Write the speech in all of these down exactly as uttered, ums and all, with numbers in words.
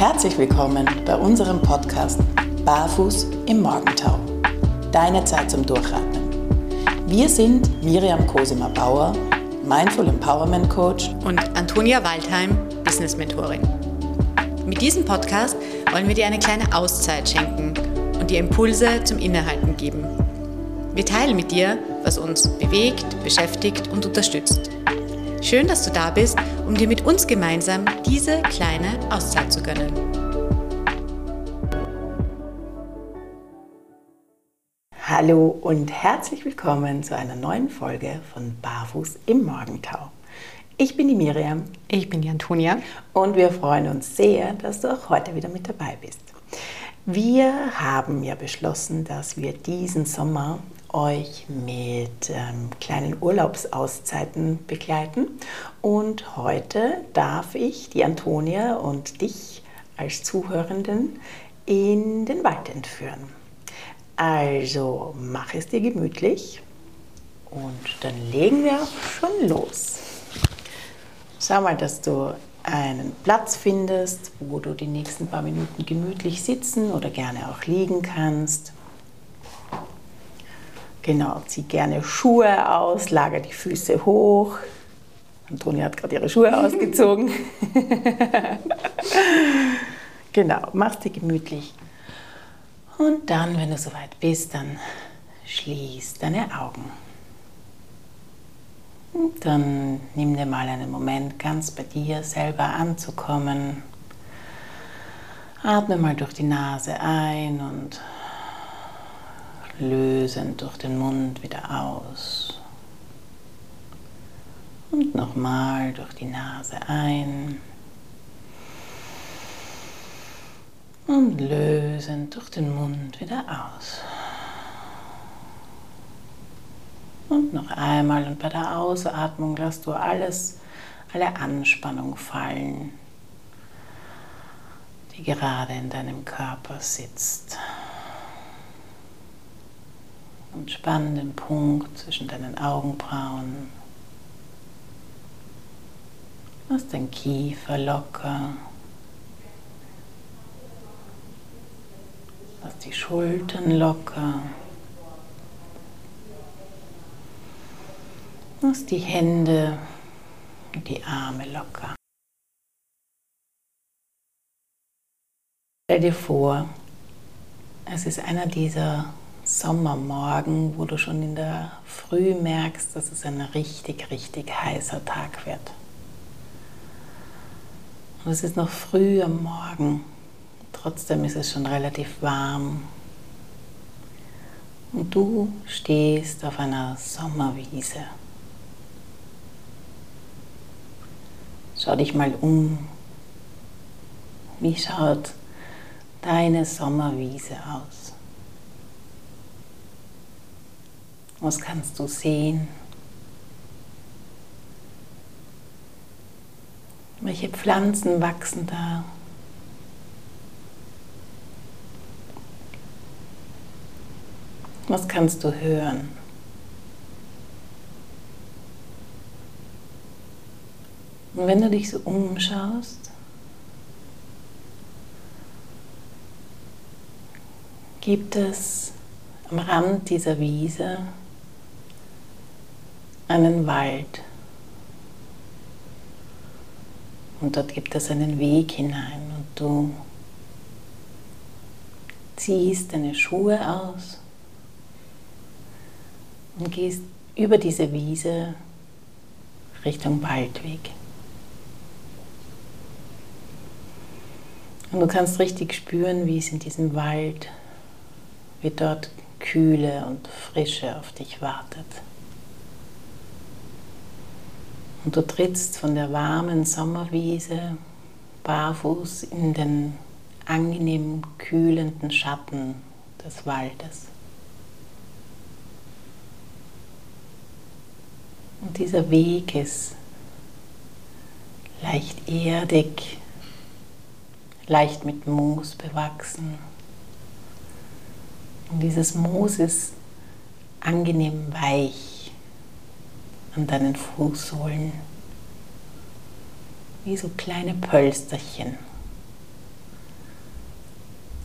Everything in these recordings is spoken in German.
Herzlich willkommen bei unserem Podcast Barfuß im Morgentau. Deine Zeit zum Durchatmen. Wir sind Miriam Cosima-Bauer, Mindful Empowerment Coach und Antonia Waldheim, Business Mentorin. Mit diesem Podcast wollen wir dir eine kleine Auszeit schenken und dir Impulse zum Innehalten geben. Wir teilen mit dir, was uns bewegt, beschäftigt und unterstützt. Schön, dass du da bist, um dir mit uns gemeinsam diese kleine Auszeit zu gönnen. Hallo und herzlich willkommen zu einer neuen Folge von Barfuß im Morgentau. Ich bin die Miriam. Ich bin die Antonia. Und wir freuen uns sehr, dass du auch heute wieder mit dabei bist. Wir haben ja beschlossen, dass wir diesen Sommer euch mit ähm, kleinen Urlaubsauszeiten begleiten. Und heute darf ich die Antonia und dich als Zuhörenden in den Wald entführen. Also mach es dir gemütlich und dann legen wir auch schon los. Schau mal, dass du einen Platz findest, wo du die nächsten paar Minuten gemütlich sitzen oder gerne auch liegen kannst. Genau, zieh gerne Schuhe aus, lager die Füße hoch. Antonia hat gerade ihre Schuhe ausgezogen. Genau, mach's dir gemütlich. Und dann, wenn du soweit bist, dann schließ deine Augen. Und dann nimm dir mal einen Moment, ganz bei dir selber anzukommen. Atme mal durch die Nase ein und lösend durch den Mund wieder aus. Und nochmal durch die Nase ein. Und lösend durch den Mund wieder aus. Und noch einmal, und bei der Ausatmung lass du alles, alle Anspannung fallen, die gerade in deinem Körper sitzt. Und spann den Punkt zwischen deinen Augenbrauen. Lass den Kiefer locker. Lass die Schultern locker. Lass die Hände und die Arme locker. Stell dir vor, es ist einer dieser Sommermorgen, wo du schon in der Früh merkst, dass es ein richtig, richtig heißer Tag wird. Und es ist noch früh am Morgen, trotzdem ist es schon relativ warm. Und du stehst auf einer Sommerwiese. Schau dich mal um. Wie schaut deine Sommerwiese aus? Was kannst du sehen? Welche Pflanzen wachsen da? Was kannst du hören? Und wenn du dich so umschaust, gibt es am Rand dieser Wiese einen Wald. Und dort gibt es einen Weg hinein und du ziehst deine Schuhe aus und gehst über diese Wiese Richtung Waldweg. Und du kannst richtig spüren, wie es in diesem Wald, wie dort Kühle und Frische auf dich wartet. Und du trittst von der warmen Sommerwiese barfuß in den angenehm kühlenden Schatten des Waldes. Und dieser Weg ist leicht erdig, leicht mit Moos bewachsen. Und dieses Moos ist angenehm weich an deinen Fußsohlen, wie so kleine Pölsterchen.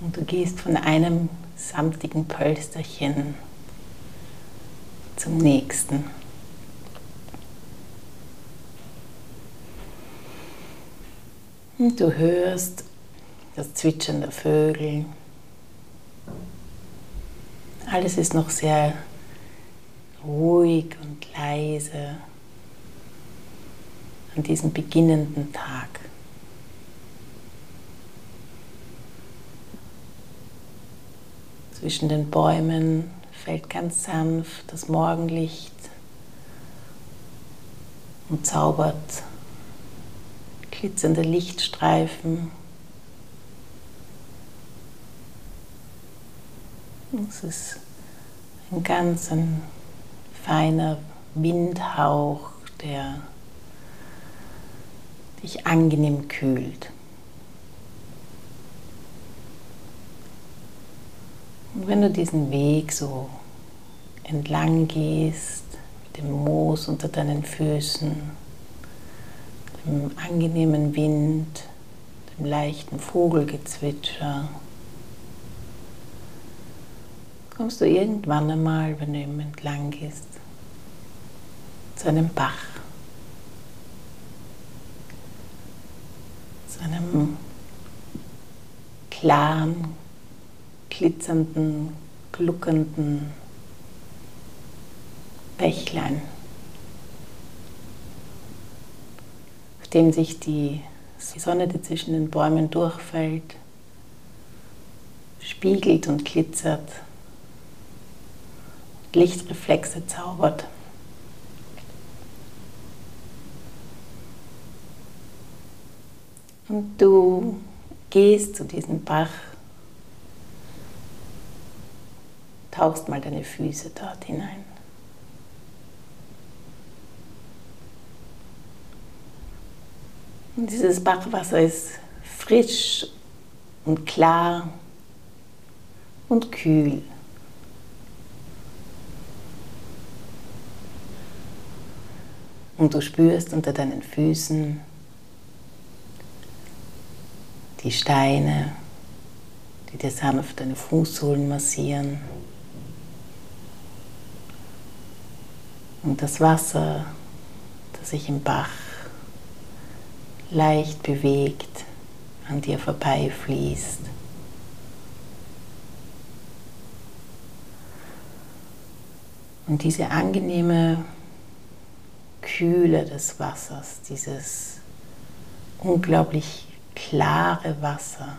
Und du gehst von einem samtigen Pölsterchen zum nächsten. Und du hörst das Zwitschern der Vögel. Alles ist noch sehr ruhig und leise an diesem beginnenden Tag. Zwischen den Bäumen fällt ganz sanft das Morgenlicht und zaubert glitzernde Lichtstreifen. Es ist ein ganz ein feiner Windhauch, der dich angenehm kühlt. Und wenn du diesen Weg so entlang gehst, mit dem Moos unter deinen Füßen, dem angenehmen Wind, dem leichten Vogelgezwitscher, kommst du irgendwann einmal, wenn du eben entlang gehst, zu einem Bach, zu einem klaren, glitzernden, gluckenden Bächlein, auf dem sich die Sonne, die zwischen den Bäumen durchfällt, spiegelt und glitzert, Lichtreflexe zaubert. Und du gehst zu diesem Bach, tauchst mal deine Füße dort hinein. Und dieses Bachwasser ist frisch und klar und kühl. Und du spürst unter deinen Füßen die Steine, die dir sanft deine Fußsohlen massieren. Und das Wasser, das sich im Bach leicht bewegt, an dir vorbeifließt. Und diese angenehme Kühle des Wassers, dieses unglaublich klare Wasser,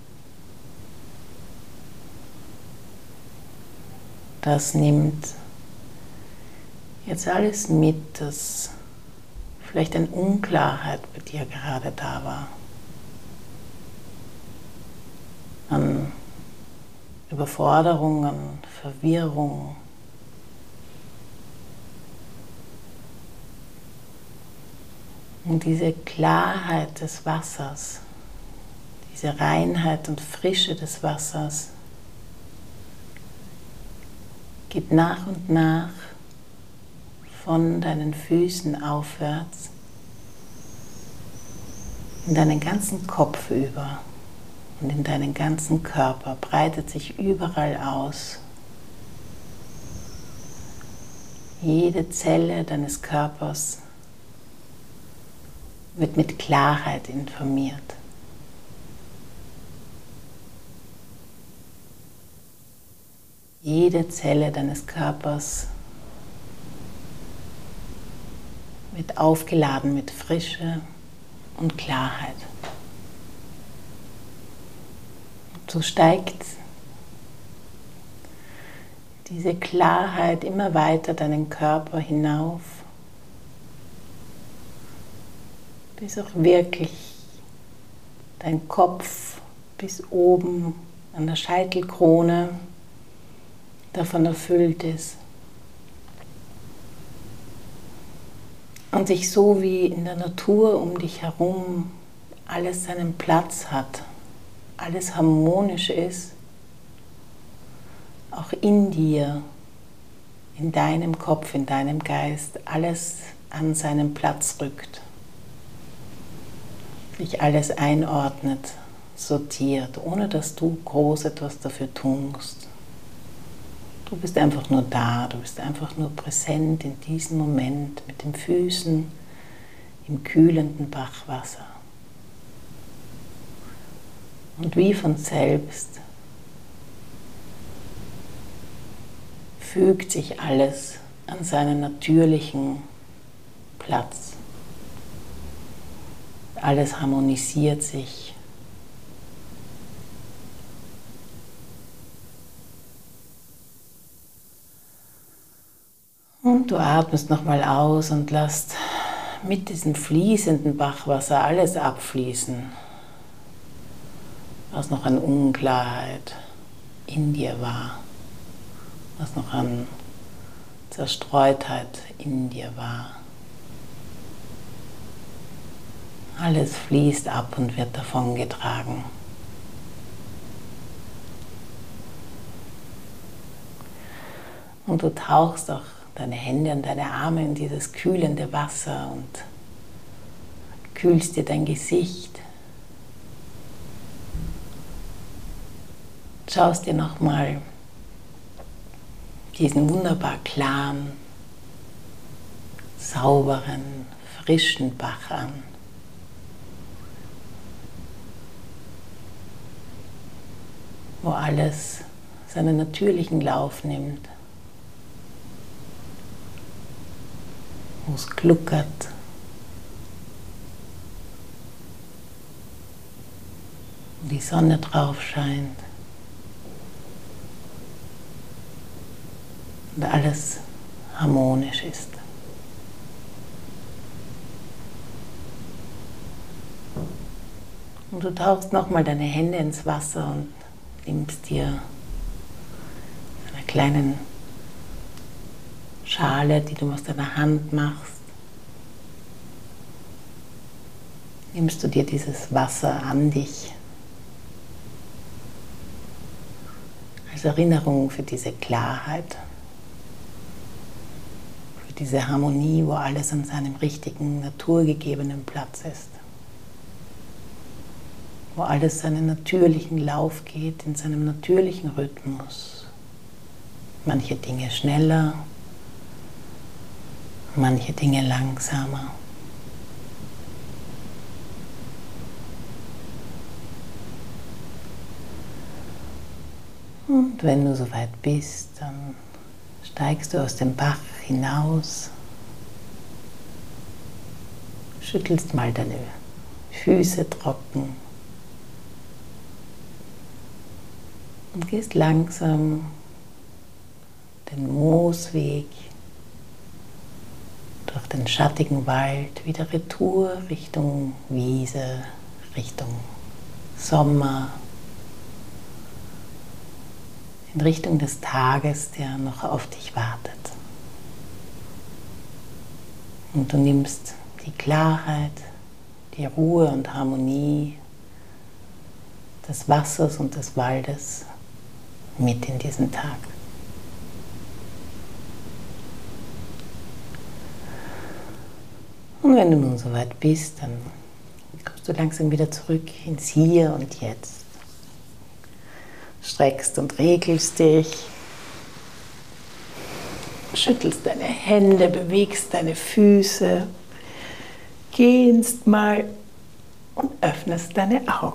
das nimmt jetzt alles mit, das vielleicht eine Unklarheit bei dir gerade da war, an Überforderung, an Verwirrung. Und diese Klarheit des Wassers, diese Reinheit und Frische des Wassers geht nach und nach von deinen Füßen aufwärts in deinen ganzen Kopf über und in deinen ganzen Körper, breitet sich überall aus. Jede Zelle deines Körpers wird mit Klarheit informiert. Jede Zelle deines Körpers wird aufgeladen mit Frische und Klarheit. Und so steigt diese Klarheit immer weiter deinen Körper hinauf, bis auch wirklich dein Kopf bis oben an der Scheitelkrone davon erfüllt ist. Und sich so wie in der Natur um dich herum alles seinen Platz hat, alles harmonisch ist, auch in dir, in deinem Kopf, in deinem Geist, alles an seinen Platz rückt, sich alles einordnet, sortiert, ohne dass du groß etwas dafür tust. Du bist einfach nur da, du bist einfach nur präsent in diesem Moment mit den Füßen im kühlenden Bachwasser. Und wie von selbst fügt sich alles an seinen natürlichen Platz. Alles harmonisiert sich. Und du atmest nochmal aus und lässt mit diesem fließenden Bachwasser alles abfließen, was noch an Unklarheit in dir war, was noch an Zerstreutheit in dir war. Alles fließt ab und wird davongetragen. Und du tauchst auch deine Hände und deine Arme in dieses kühlende Wasser und kühlst dir dein Gesicht. Schaust dir nochmal diesen wunderbar klaren, sauberen, frischen Bach an. Wo alles seinen natürlichen Lauf nimmt, wo es gluckert, wo die Sonne drauf scheint und alles harmonisch ist. Und du tauchst nochmal deine Hände ins Wasser und nimmst dir in einer kleinen Schale, die du aus deiner Hand machst, nimmst du dir dieses Wasser an dich als Erinnerung für diese Klarheit, für diese Harmonie, wo alles an seinem richtigen, naturgegebenen Platz ist. Wo alles seinen natürlichen Lauf geht, in seinem natürlichen Rhythmus. Manche Dinge schneller, manche Dinge langsamer. Und wenn du soweit bist, dann steigst du aus dem Bach hinaus, schüttelst mal deine Füße trocken und gehst langsam den Moosweg durch den schattigen Wald wieder retour Richtung Wiese, Richtung Sommer, in Richtung des Tages, der noch auf dich wartet. Und du nimmst die Klarheit, die Ruhe und Harmonie des Wassers und des Waldes mit in diesen Tag. Und wenn du nun soweit bist, dann kommst du langsam wieder zurück ins Hier und Jetzt. Streckst und regelst dich, schüttelst deine Hände, bewegst deine Füße, gehst mal und öffnest deine Augen.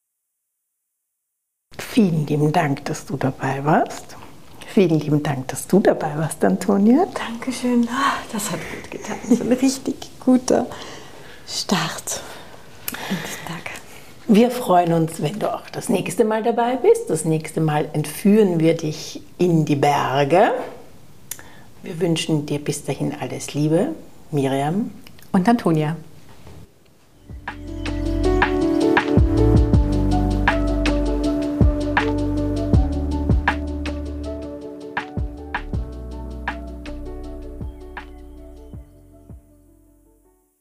Vielen lieben Dank, dass du dabei warst. Vielen lieben Dank, dass du dabei warst, Antonia. Dankeschön, das hat gut getan. So ein richtig guter Start in diesen Tag. Wir freuen uns, wenn du auch das nächste Mal dabei bist. Das nächste Mal entführen wir dich in die Berge. Wir wünschen dir bis dahin alles Liebe. Miriam und Antonia.